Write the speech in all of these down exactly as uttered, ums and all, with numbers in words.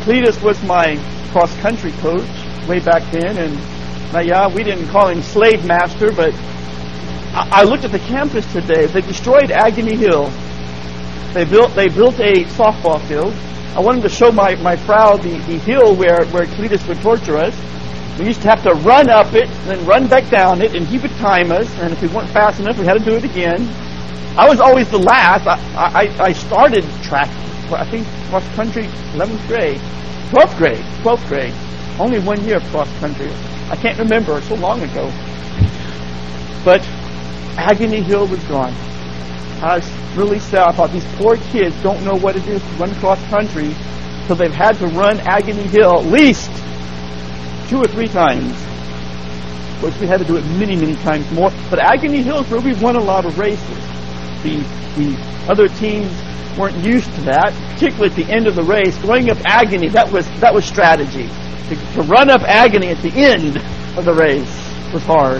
Cletus was my cross-country coach way back then, and now, yeah, we didn't call him slave master, but I, I looked at the campus today. They destroyed Agony Hill. They built they built a softball field. I wanted to show my, my Frau the, the hill where, where Cletus would torture us. We used to have to run up it, then run back down it, and he would time us, and if we weren't fast enough, we had to do it again. I was always the last. I, I, I started track, I think, cross-country, eleventh grade. twelfth grade, twelfth grade. Only one year of cross-country. I can't remember, so long ago. But Agony Hill was gone. I was really sad. I thought, these poor kids don't know what it is to run cross-country, so they've had to run Agony Hill at least two or three times. Of course, we had to do it many, many times more. But Agony Hill is where we won a lot of races. The, the other teams weren't used to that, particularly at the end of the race. Going up Agony, that was that was strategy. To, to run up Agony at the end of the race was hard.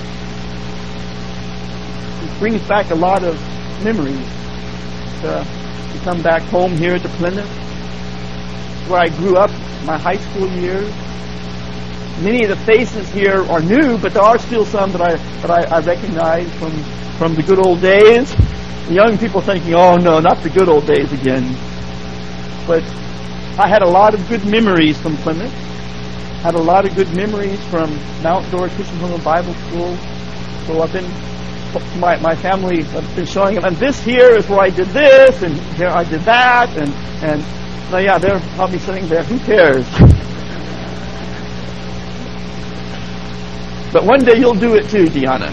It brings back a lot of memories. Uh, to come back home here to Plymouth, where I grew up my high school years. Many of the faces here are new, but there are still some that I that I, I recognize from, from the good old days. The young people thinking, oh no, not the good old days again. But I had a lot of good memories from Plymouth. Had a lot of good memories from Mount Dora Christian Home and Bible School. So I've been, my my family have been showing them, and this here is where I did this, and here I did that, and and now yeah, they're probably sitting there. Who cares? But one day you'll do it too, Deanna.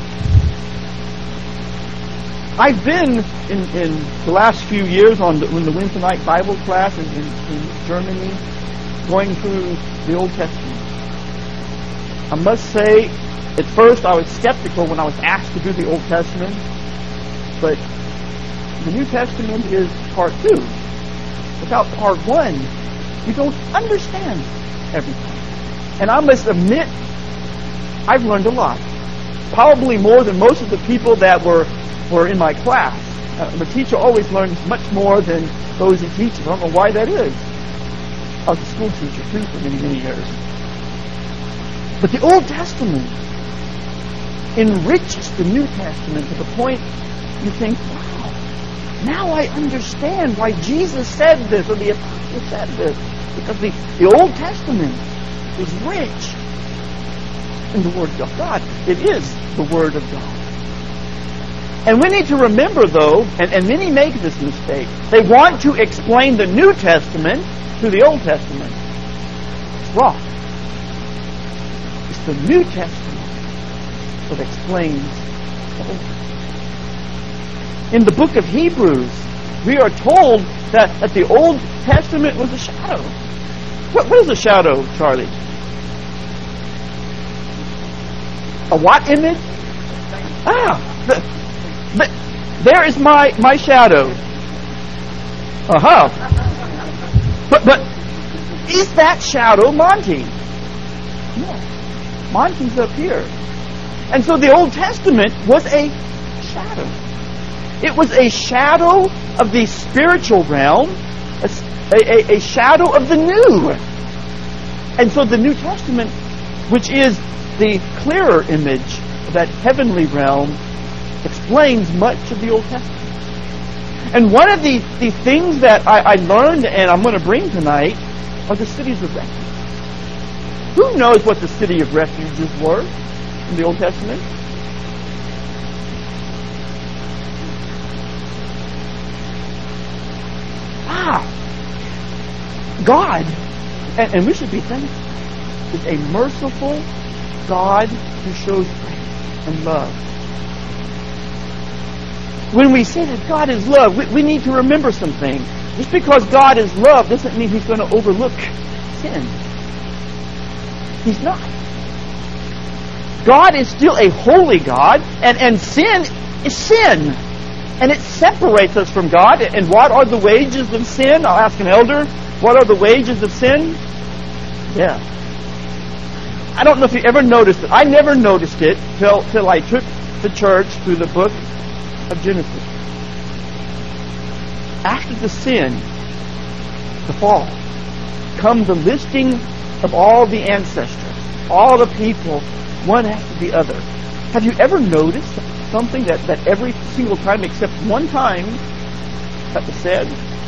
I've been in, in the last few years on the, in the Wednesday night Bible class in, in, in Germany, going through the Old Testament. I must say, at first I was skeptical when I was asked to do the Old Testament, but the New Testament is part two. Without part one, you don't understand everything. And I must admit, I've learned a lot. Probably more than most of the people that were, were in my class. Uh, the teacher always learns much more than those he teaches. I don't know why that is. I was a school teacher too for many, many years. But the Old Testament enriches the New Testament to the point you think, wow, now I understand why Jesus said this or the Apostle said this. Because the, the Old Testament is rich in the Word of God. It is the Word of God. And we need to remember, though, and, and many make this mistake, they want to explain the New Testament to the Old Testament. It's wrong. It's the New Testament that explains the Old Testament. In the book of Hebrews, we are told that, that the Old Testament was a shadow. What, what is a shadow, Charlie? A what image? Ah, the, the, there is my, my shadow. Uh-huh. But, but is that shadow Monty? No. Monty's up here. And so the Old Testament was a shadow. It was a shadow of the spiritual realm, a, a, a shadow of the new. And so the New Testament, which is the clearer image of that heavenly realm, explains much of the Old Testament. And one of the, the things that I, I learned and I'm going to bring tonight are the cities of refuge. Who knows what the city of refuges were in the Old Testament? Ah! God, and, and we should be thankful, is a merciful God who shows grace and love. When we say that God is love, we, we need to remember something. Just because God is love doesn't mean He's going to overlook sin. He's not. God is still a holy God, and, and sin is sin. And it separates us from God. And what are the wages of sin? I'll ask an elder. What are the wages of sin? Death. I don't know if you ever noticed it. I never noticed it till, till I took the church through the book of Genesis. After the sin, the fall, come the listing of all the ancestors, all the people, one after the other. Have you ever noticed something that, that every single time except one time that was said?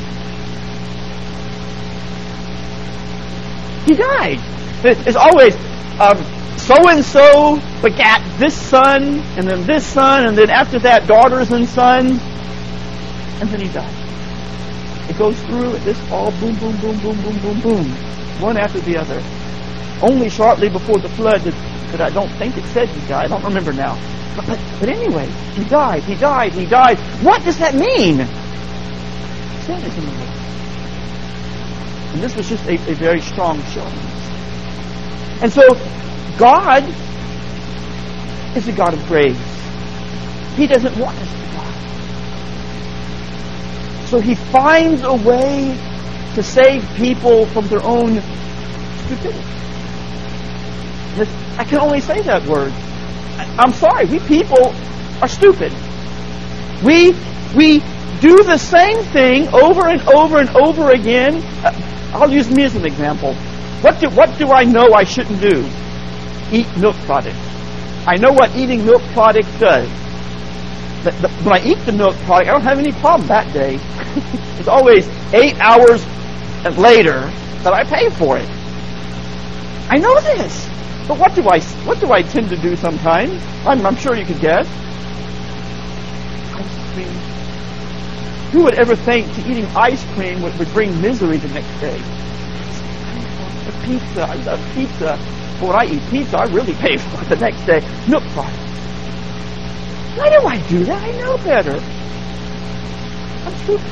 He died. It's always um, so-and-so begat this son, and then this son, and then after that daughters and sons, and then he died. It goes through, and this all boom, boom, boom, boom, boom, boom, boom, one after the other. Only shortly before the flood did, that I don't think it said he died. I don't remember now. But, but, but anyway, he died, he died, he died. What does that mean? Sin is in the world. And this was just a, a very strong showing. And so, God is a God of grace. He doesn't want us to die. So He finds a way to save people from their own stupidity. This, I can only say that word. I, I'm sorry, we people are stupid. We we do the same thing over and over and over again. Uh, I'll use me as an example. What do what do I know I shouldn't do? Eat milk products. I know what eating milk products does. But the, when I eat the milk product, I don't have any problem that day. It's always eight hours later that I pay for it. I know this. But what do I what do I tend to do sometimes? I'm, I'm sure you could guess. Ice cream. Who would ever think to eating ice cream would, would bring misery the next day? A pizza. I love pizza. But when I eat pizza, I really pay for it the next day. Milk product. Why do I do that? I know better. I'm stupid.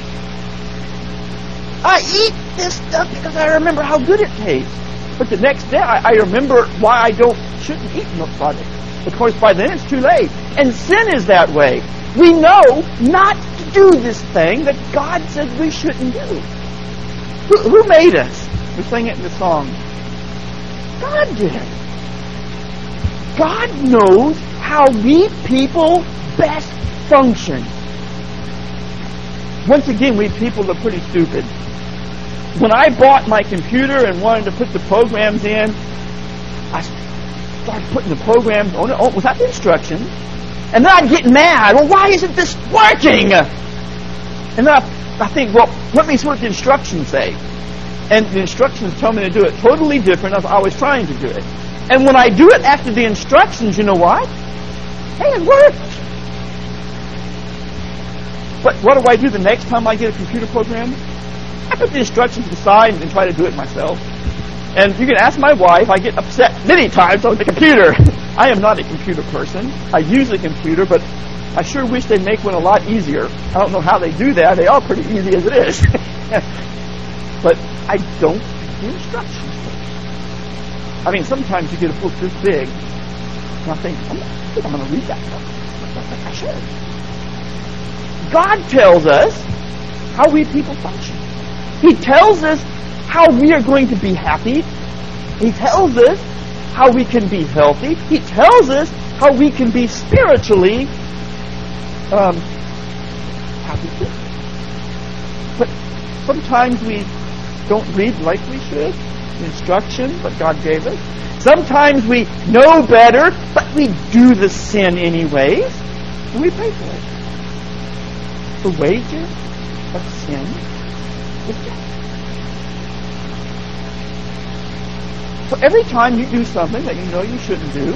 I eat this stuff because I remember how good it tastes. But the next day, I, I remember why I don't shouldn't eat milk products. Of course, by then it's too late. And sin is that way. We know not to do this thing that God said we shouldn't do. Who, who made us? We sang it in the song. God did. God knows how we people best function. Once again, we people are pretty stupid. When I bought my computer and wanted to put the programs in, I started putting the programs on it oh, without the instructions. And then I'd get mad. Well, why isn't this working? And then I, I think, well, let me see what the instructions say. And the instructions tell me to do it totally different as I was trying to do it. And when I do it after the instructions, you know what? Hey, it worked. But what do I do the next time I get a computer program? I put the instructions aside and try to do it myself. And you can ask my wife, I get upset many times on the computer. I am not a computer person. I use a computer, but I sure wish they'd make one a lot easier. I don't know how they do that. They are pretty easy as it is. But I don't do the instructions. I mean, sometimes you get a book this big, and I think, I'm, I think I'm going to read that book. I should. God tells us how we people function. He tells us how we are going to be happy. He tells us how we can be healthy. He tells us how we can be spiritually um, happy too. But sometimes we don't read like we should the instructions that God gave us. Sometimes we know better, but we do the sin anyways, and we pay for it. The wages of sin is death. So every time you do something that you know you shouldn't do,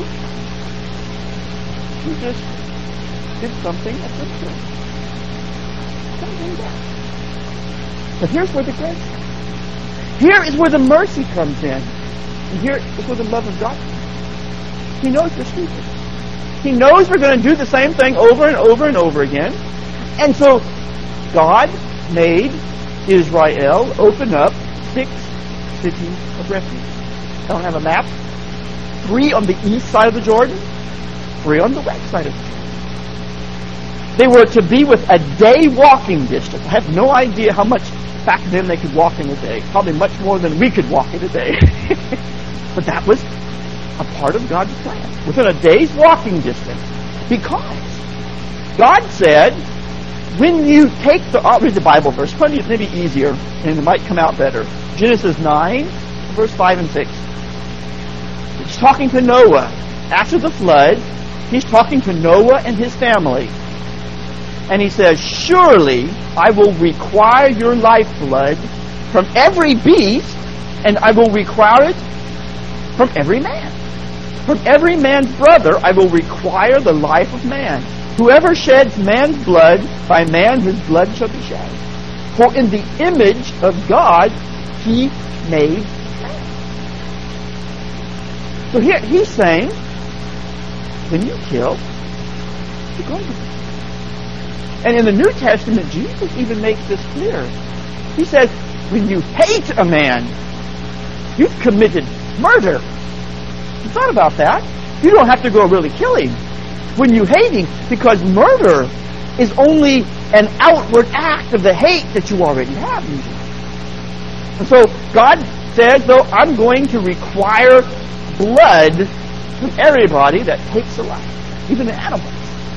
you just did something that's untrue. Something bad. But here's where the grace comes. Here is where the mercy comes in. And here is where the love of God comes in. He knows we're stupid. He knows we're going to do the same thing over and over and over again. And so God made Israel open up six cities of refuge. I don't have a map. Three on the east side of the Jordan, three on the west side of the Jordan. They were to be with a day walking distance. I have no idea how much back then they could walk in a day. Probably much more than we could walk in a day. But that was a part of God's plan. Within a day's walking distance. Because God said, when you take the... I'll read the Bible verse. Maybe easier, and it might come out better. Genesis nine. verse five and six. He's talking to Noah. After the flood, he's talking to Noah and his family. And he says, surely I will require your lifeblood from every beast, and I will require it from every man. From every man's brother I will require the life of man. Whoever sheds man's blood, by man his blood shall be shed. For in the image of God he made man. So here he's saying, when you kill, you're going to kill. And in the New Testament, Jesus even makes this clear. He says, when you hate a man, you've committed murder. You thought about that? You don't have to go really kill him. When you hate him, because murder is only an outward act of the hate that you already have usually. And so God says, though, I'm going to require blood from everybody that takes a life, even the animals.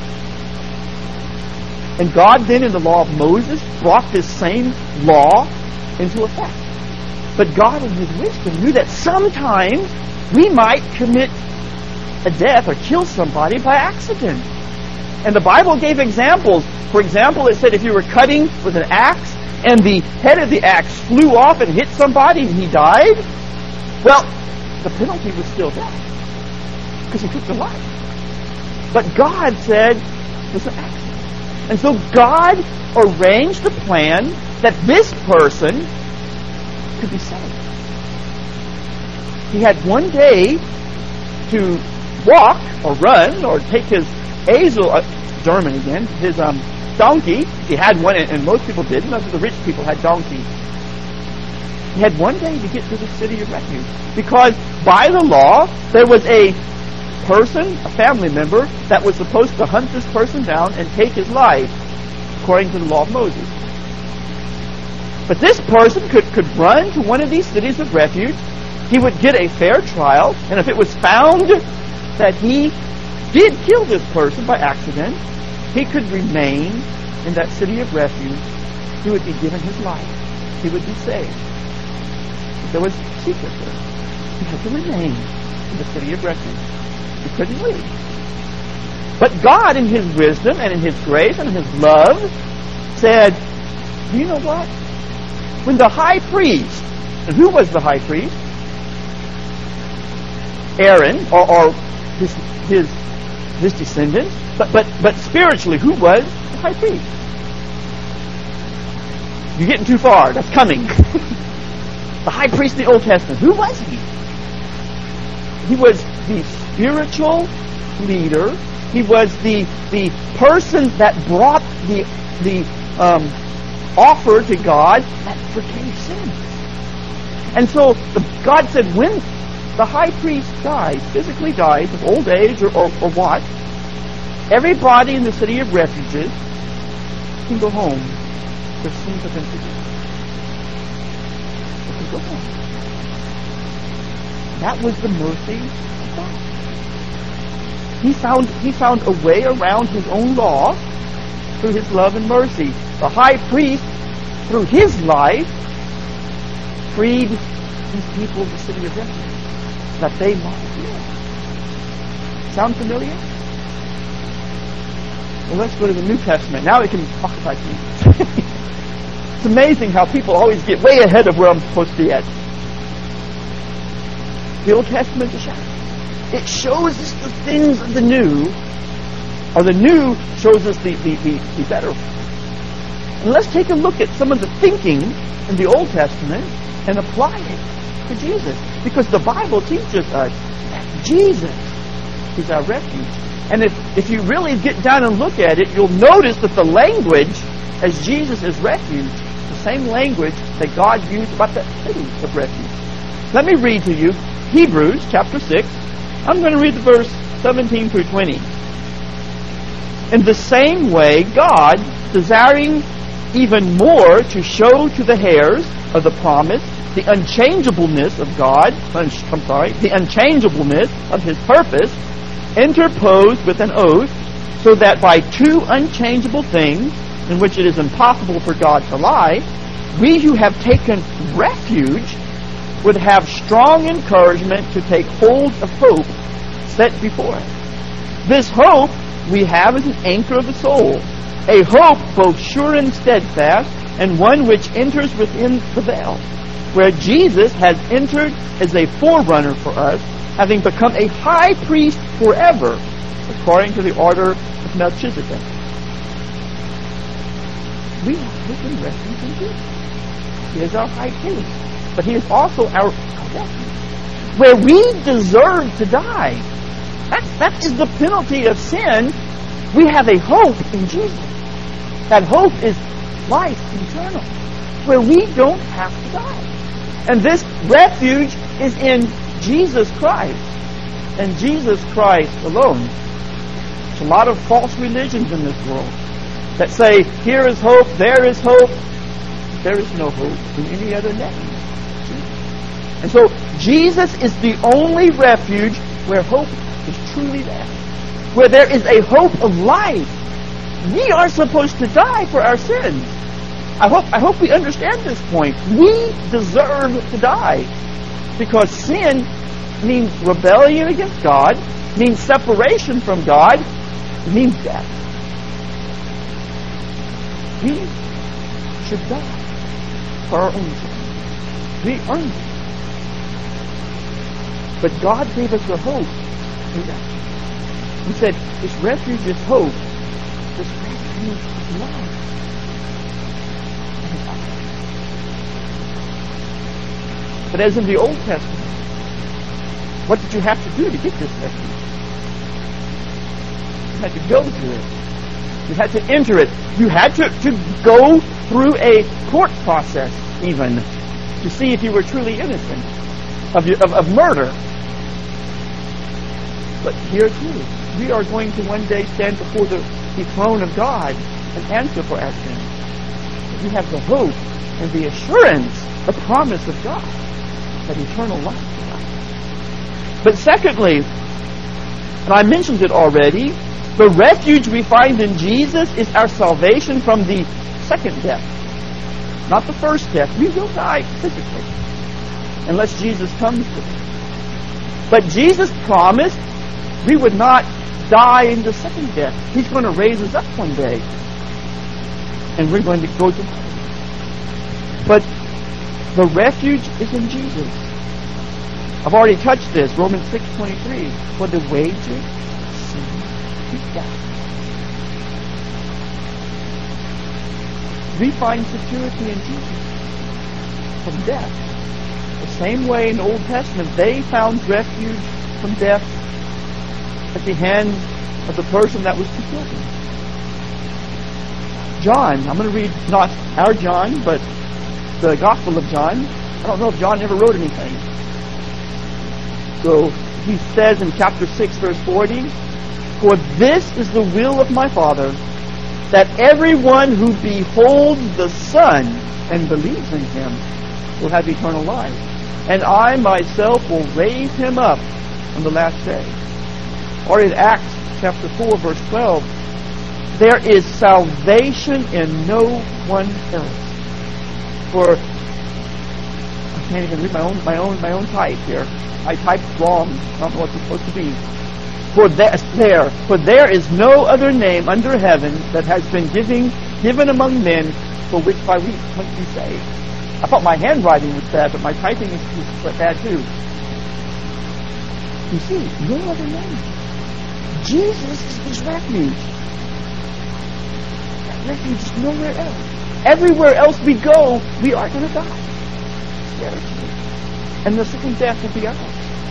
And God then, in the law of Moses, brought this same law into effect. But God, in His wisdom, knew that sometimes we might commit a death or kill somebody by accident. And the Bible gave examples. For example, it said if you were cutting with an axe and the head of the axe flew off and hit somebody and he died, well, the penalty was still death because he took the life. But God said it was an accident. And so God arranged a plan that this person could be saved. He had one day to walk or run or take his ezel, uh, German again, his um, donkey. He had one, and most people didn't. Most of the rich people had donkeys. He had one day to get to the city of refuge because by the law there was a person, a family member, that was supposed to hunt this person down and take his life, according to the law of Moses. But this person could, could run to one of these cities of refuge. He would get a fair trial, and if it was found that he did kill this person by accident, he could remain in that city of refuge. He would be given his life. He would be saved. But there was a secret there. He had to remain in the city of refuge. He couldn't leave. But God, in His wisdom and in His grace and in His love, said, you know what? When the high priest, and who was the high priest? Aaron, or, or his, his, his descendants. But, but, but spiritually, who was the high priest? You're getting too far. That's coming. The high priest in the Old Testament, who was he? He was the spiritual leader. He was the the person that brought the the um, offer to God that forgave sin. And so the, God said, when the high priest dies, physically dies of old age or, or, or what, everybody in the city of refuges can go home. Their sins have been forgiven. They can go home. That was the mercy of God. He found, he found a way around His own law through His love and mercy. The high priest, through his life, freed these people of the city of refuge that they might live. Sound familiar? Well, let's go to the New Testament. Now we can talk about Jesus. It's amazing how people always get way ahead of where I'm supposed to be at. The Old Testament is a shadow. It shows us the things of the new, or the new shows us the, the, the, the better. And let's take a look at some of the thinking in the Old Testament and apply it to Jesus. Because the Bible teaches us that Jesus is our refuge. And if, if you really get down and look at it, you'll notice that the language as Jesus is refuge, the same language that God used about the city of refuge. Let me read to you Hebrews chapter six. I'm going to read the verse seventeen through twenty. In the same way, God, desiring even more to show to the heirs of the promise the unchangeableness of God, I'm sorry, the unchangeableness of His purpose, interposed with an oath, so that by two unchangeable things, in which it is impossible for God to lie, we who have taken refuge would have strong encouragement to take hold of hope set before us. This hope we have as an anchor of the soul, a hope both sure and steadfast, and one which enters within the veil, where Jesus has entered as a forerunner for us, having become a high priest forever, according to the order of Melchizedek. We have hope and refuge in Jesus. He is our high priest, but He is also our, our refuge. Where we deserve to die, that, that is the penalty of sin, we have a hope in Jesus. That hope is life eternal, where we don't have to die. And this refuge is in Jesus Christ, and Jesus Christ alone. There's a lot of false religions in this world that say, here is hope, there is hope. There is no hope in any other name. And so Jesus is the only refuge where hope is truly there, where there is a hope of life. We are supposed to die for our sins. I hope, I hope we understand this point. We deserve to die because sin means rebellion against God, means separation from God, means death. We should die for our own sins. We earned it. But God gave us a hope through that. He said, this refuge is hope. This refuge is love. But as in the Old Testament, what did you have to do to get this refuge? You had to go to it. You had to enter it. You had to, to go through a court process, even, to see if you were truly innocent of, of, of murder. But here too, we are going to one day stand before the, the throne of God and answer for our sins. We have the hope and the assurance, the promise of God, that eternal life is ours. But secondly, and I mentioned it already, the refuge we find in Jesus is our salvation from the second death. Not the first death. We will die physically unless Jesus comes to us. But Jesus promised we would not die in the second death. He's going to raise us up one day. And we're going to go to heaven. But the refuge is in Jesus. I've already touched this. Romans six twenty-three. For the wages of sin is death. We find security in Jesus from death. The same way in the Old Testament, they found refuge from death at the hands of the person that was to kill them. John, I'm going to read not our John, but the Gospel of John. I don't know if John ever wrote anything. So he says in chapter six, verse forty, for this is the will of my Father, that everyone who beholds the Son and believes in Him will have eternal life. And I myself will raise him up on the last day. Or in Acts chapter four, verse twelve, there is salvation in no one else. For I can't even read my own my own my own type here. I typed wrong. I don't know what it's supposed to be. For there, there, for there is no other name under heaven that has been giving, given among men for which by we must be saved. I thought my handwriting was bad, but my typing is, is bad too. You see, no other name. Jesus is this refuge. That refuge is nowhere else. Everywhere else we go, we are going to die. Spiritually. And the second death will be ours.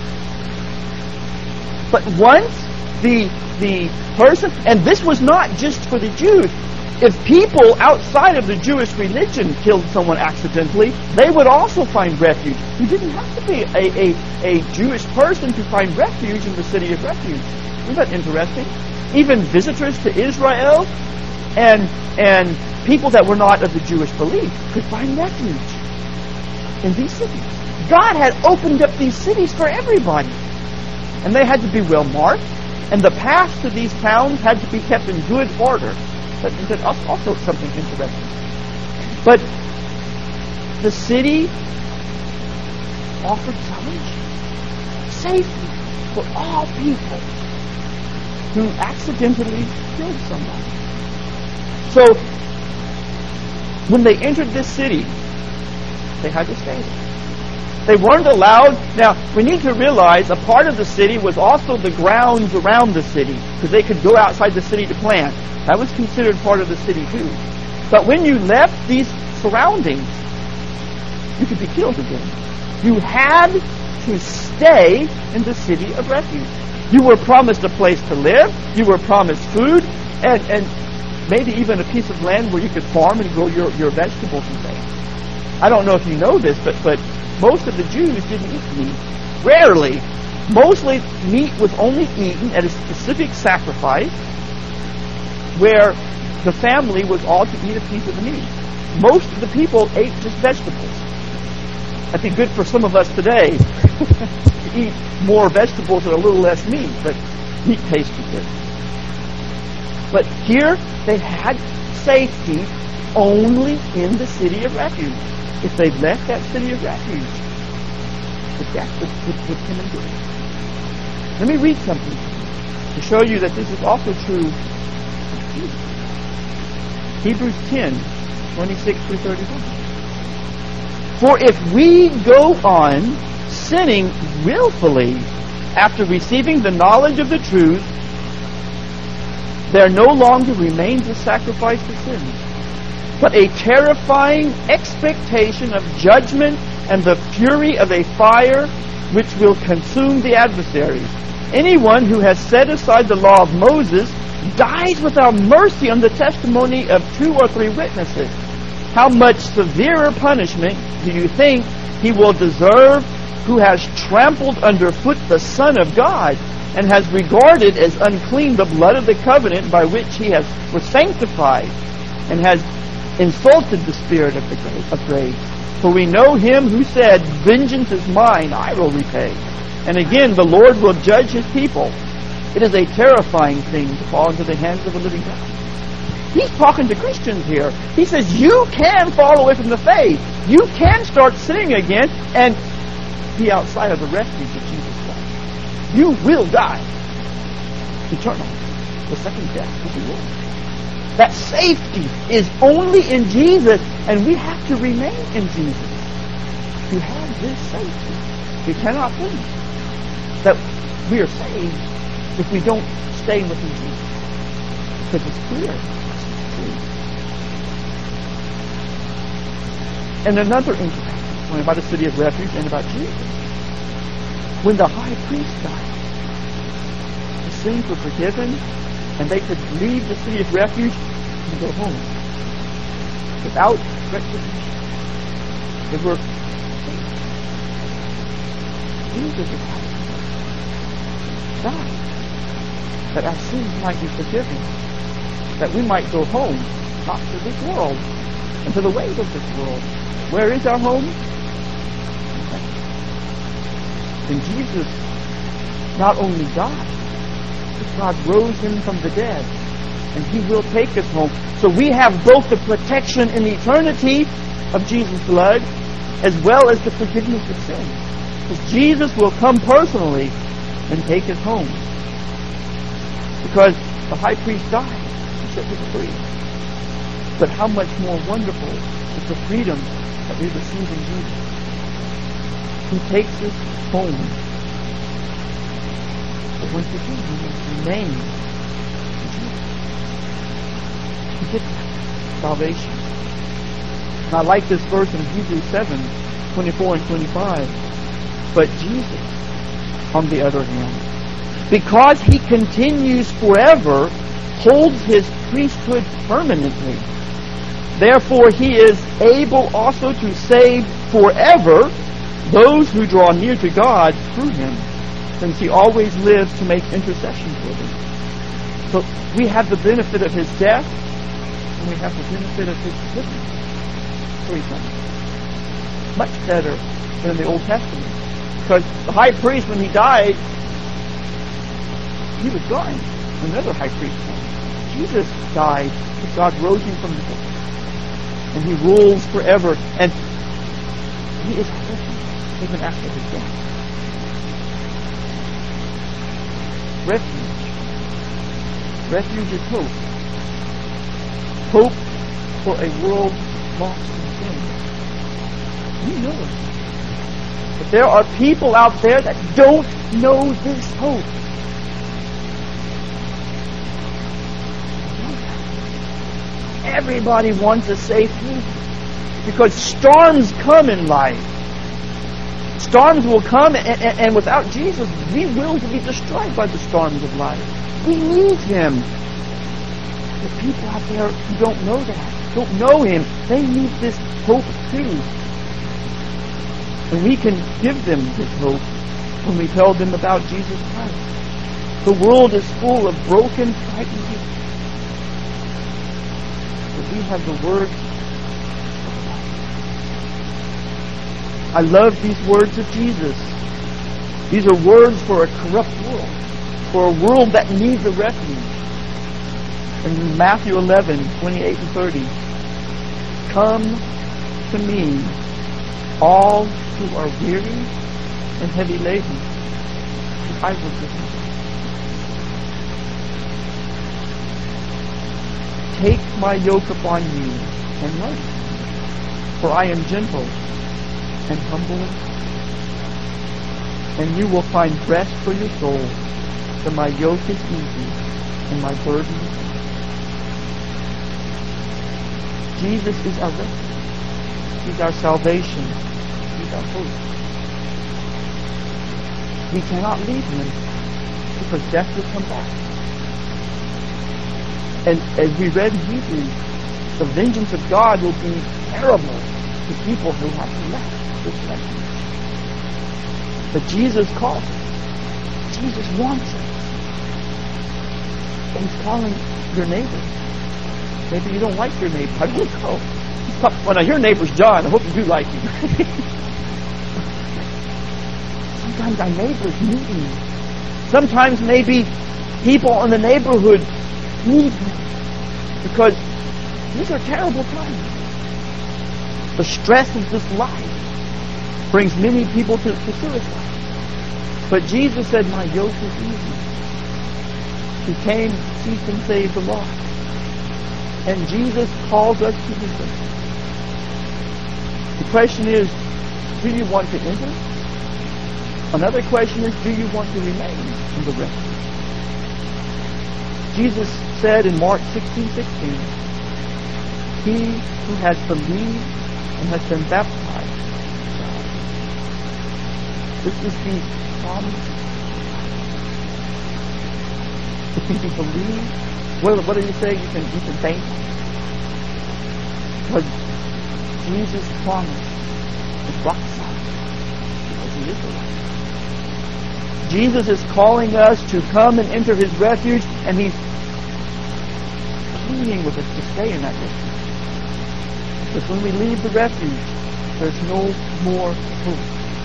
But once the the person, and this was not just for the Jews. If people outside of the Jewish religion killed someone accidentally, they would also find refuge. You didn't have to be a, a, a Jewish person to find refuge in the city of refuge. Isn't that interesting? Even visitors to Israel and and people that were not of the Jewish belief could find refuge in these cities. God had opened up these cities for everybody. And they had to be well marked. And the paths to these towns had to be kept in good order. But that's also something interesting. But the city offered salvation, safety for all people who accidentally killed somebody. So, when they entered this city, they had to stay there. They weren't allowed. Now, we need to realize a part of the city was also the grounds around the city, because they could go outside the city to plant. That was considered part of the city too. But when you left these surroundings, you could be killed again. You had to stay in the city of refuge. You were promised a place to live. You were promised food, and, and maybe even a piece of land where you could farm and grow your, your vegetables and things. I don't know if you know this, but, but most of the Jews didn't eat meat. Rarely. Mostly meat was only eaten at a specific sacrifice where the family was all to eat a piece of the meat. Most of the people ate just vegetables. That'd be good for some of us today to eat more vegetables and a little less meat, but meat tastes good. But here they had safety only in the city of refuge. If they left that city of refuge, the death would, would, would come and go. Let me read something to show you that this is also true of Jesus. Hebrews ten, twenty-six through thirty-one. For if we go on sinning willfully after receiving the knowledge of the truth, there no longer remains a sacrifice for sins, but a terrifying expectation of judgment and the fury of a fire which will consume the adversaries. Anyone who has set aside the law of Moses dies without mercy on the testimony of two or three witnesses. How much severer punishment do you think he will deserve who has trampled underfoot the Son of God and has regarded as unclean the blood of the covenant by which he has was sanctified and has insulted the Spirit of, the, of grace? For we know him who said, vengeance is mine, I will repay. And again, the Lord will judge his people. It is a terrifying thing to fall into the hands of a living God. He's talking to Christians here. He says, you can fall away from the faith. You can start sinning again and be outside of the refuge of Jesus Christ. You will die eternally. The second death will be yours. That safety is only in Jesus, and we have to remain in Jesus to have this safety. We cannot think that we are saved if we don't stay within Jesus, because it's clear. And another interesting about the city of refuge and about Jesus. When the high priest died, the sins were forgiven, and they could leave the city of refuge and go home without retribution. They were saved. Jesus died that our sins might be forgiven, that we might go home, not to this world, and to the ways of this world. Where is our home? And Jesus not only died, but God rose him from the dead, and he will take us home. So we have both the protection in eternity of Jesus' blood, as well as the forgiveness of sin. Because Jesus will come personally and take us home. Because the high priest died and set us free. But how much more wonderful is the freedom that we receive in Jesus, who takes us home. But once again, we must remain in Jesus to get salvation. And I like this verse in Hebrews seven, twenty-four and twenty-five. But Jesus, on the other hand, because he continues forever, holds his priesthood permanently. Therefore he is able also to save forever those who draw near to God through him, since he always lives to make intercession for them. So we have the benefit of his death, and we have the benefit of his forgiveness for eternity. Much better than in the Old Testament. Because the high priest, when he died, he was gone. Another high priest came. Jesus died, but God rose him from the dead. And he rules forever. And he is our refuge. even after his death. Refuge. Refuge is hope. Hope for a world lost in sin. You know it. But there are people out there that don't know this hope. Everybody wants a safe haven because storms come in life. Storms will come, and, and, and without Jesus, we will be destroyed by the storms of life. We need Him. The people out there who don't know that, don't know Him, they need this hope too. And we can give them this hope when we tell them about Jesus Christ. The world is full of broken, frightened people. But we have the Word. I love these words of Jesus. These are words for a corrupt world, for a world that needs a refuge. In Matthew eleven, twenty-eight and thirty, come to me, all who are weary and heavy laden, and I will give you. Take my yoke upon you and learn, for I am gentle and humble in heart, and you will find rest for your soul. For my yoke is easy and my burden is light. Jesus is our refuge. He's our salvation. He's our hope. We cannot leave Him because death will come back. And as we read in Hebrews, the vengeance of God will be terrible to people who have left this refuge. But Jesus calls us. Jesus wants us. And He's calling your neighbor. Maybe you don't like your neighbor. I don't know. Well, now your neighbor's John. I hope you do like him. Sometimes our neighbors need Him. Sometimes maybe people in the neighborhood need Him. Because these are terrible times. The stress of this life brings many people to, to suicide. But Jesus said, my yoke is easy. He came to seek and save the lost. And Jesus calls us to His refuge. The question is, do you want to enter? Another question is, do you want to remain in the refuge? Jesus said in Mark sixteen sixteen, he who has believed and has been baptized shall. This is the promise. If you believe, what, what do you say? You can you can thank Him. Because Jesus' promise is rock solid. Because He is the rock. Jesus is calling us to come and enter His refuge, and He's pleading with us to stay in that refuge. Because when we leave the refuge, there's no more hope.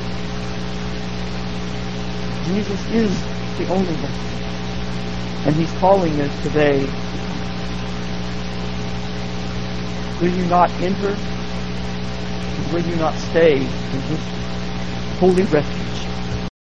Jesus is the only refuge. And He's calling us today. Will you not enter? Will you not stay in His holy refuge?